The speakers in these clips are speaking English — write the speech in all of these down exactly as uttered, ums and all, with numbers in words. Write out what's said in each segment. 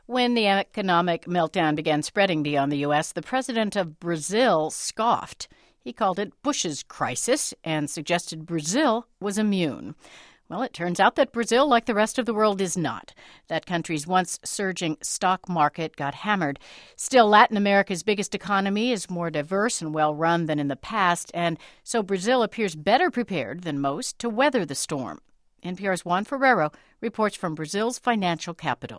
When the economic meltdown began spreading beyond the U S, the president of Brazil scoffed. He called it Bush's crisis and suggested Brazil was immune. Well, it turns out that Brazil, like the rest of the world, is not. That country's once surging stock market got hammered. Still, Latin America's biggest economy is more diverse and well-run than in the past, and so Brazil appears better prepared than most to weather the storm. N P R's Juan Ferrero reports from Brazil's financial capital.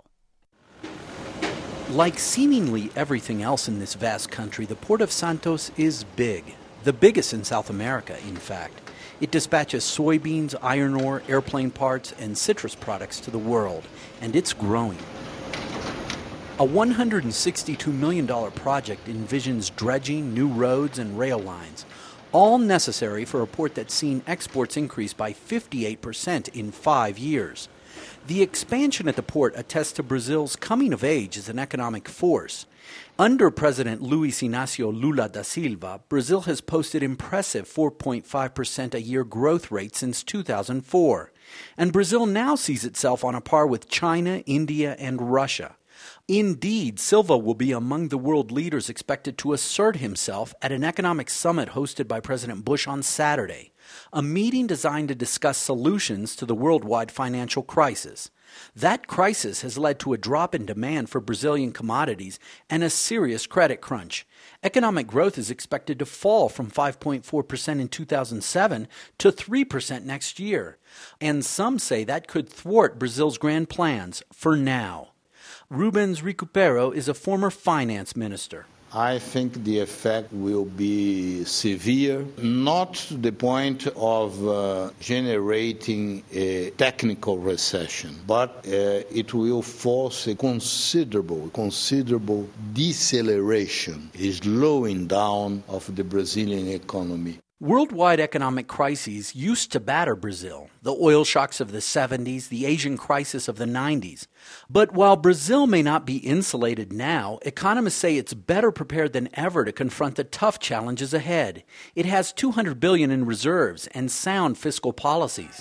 Like seemingly everything else in this vast country, the Port of Santos is big. The biggest in South America, in fact. It dispatches soybeans, iron ore, airplane parts, and citrus products to the world, and it's growing. A one hundred sixty-two million dollars project envisions dredging, new roads, and rail lines, all necessary for a port that's seen exports increase by fifty-eight percent in five years. The expansion at the port attests to Brazil's coming of age as an economic force. Under President Luiz Inácio Lula da Silva, Brazil has posted impressive four point five percent a year growth rate since two thousand four. And Brazil now sees itself on a par with China, India, and Russia. Indeed, Silva will be among the world leaders expected to assert himself at an economic summit hosted by President Bush on Saturday, a meeting designed to discuss solutions to the worldwide financial crisis. That crisis has led to a drop in demand for Brazilian commodities and a serious credit crunch. Economic growth is expected to fall from five point four percent in two thousand seven to three percent next year. And some say that could thwart Brazil's grand plans for now. Rubens Recupero is a former finance minister. I think the effect will be severe, not to the point of uh, generating a technical recession, but uh, it will force a considerable, considerable deceleration, a slowing down of the Brazilian economy. Worldwide economic crises used to batter Brazil, the oil shocks of the seventies, the Asian crisis of the nineties. But while Brazil may not be insulated now, economists say it's better prepared than ever to confront the tough challenges ahead. It has two hundred billion dollars in reserves and sound fiscal policies.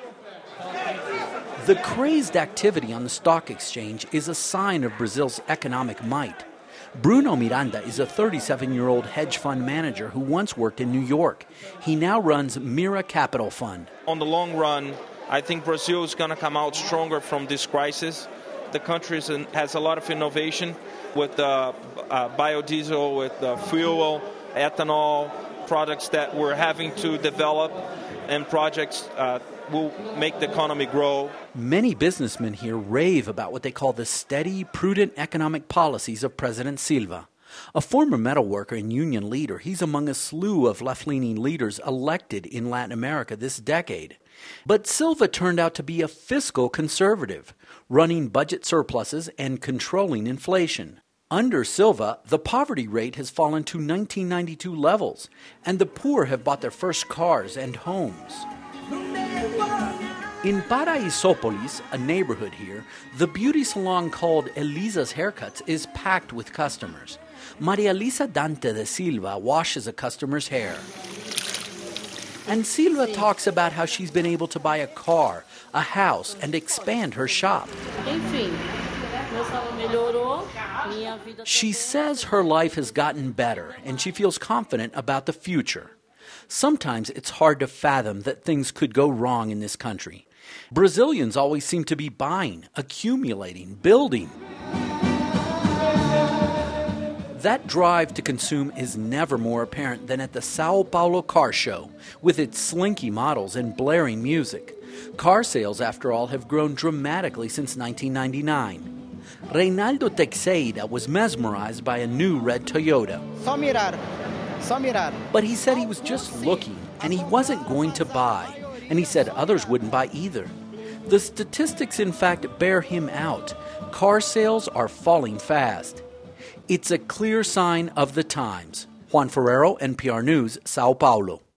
The crazed activity on the stock exchange is a sign of Brazil's economic might. Bruno Miranda is a thirty-seven-year-old hedge fund manager who once worked in New York. He now runs Mira Capital Fund. On the long run, I think Brazil is going to come out stronger from this crisis. The country has a lot of innovation with uh, uh, biodiesel, with uh, fuel, ethanol, products that we're having to develop, and projects uh, will make the economy grow. Many businessmen here rave about what they call the steady, prudent economic policies of President Silva. A former metalworker and union leader, he's among a slew of left-leaning leaders elected in Latin America this decade. But Silva turned out to be a fiscal conservative, running budget surpluses and controlling inflation. Under Silva, the poverty rate has fallen to nineteen ninety-two levels, and the poor have bought their first cars and homes. In Paraisópolis, a neighborhood here, the beauty salon called Elisa's Haircuts is packed with customers. Maria Elisa Dante de Silva washes a customer's hair. And Silva talks about how she's been able to buy a car, a house, and expand her shop. She says her life has gotten better, and she feels confident about the future. Sometimes it's hard to fathom that things could go wrong in this country. Brazilians always seem to be buying, accumulating, building. That drive to consume is never more apparent than at the Sao Paulo Car Show, with its slinky models and blaring music. Car sales, after all, have grown dramatically since nineteen ninety-nine. Reynaldo Teixeira was mesmerized by a new red Toyota. Só mirar. Só mirar. But he said he was just looking, and he wasn't going to buy. And he said others wouldn't buy either. The statistics, in fact, bear him out. Car sales are falling fast. It's a clear sign of the times. Juan Ferrero, N P R News, Sao Paulo.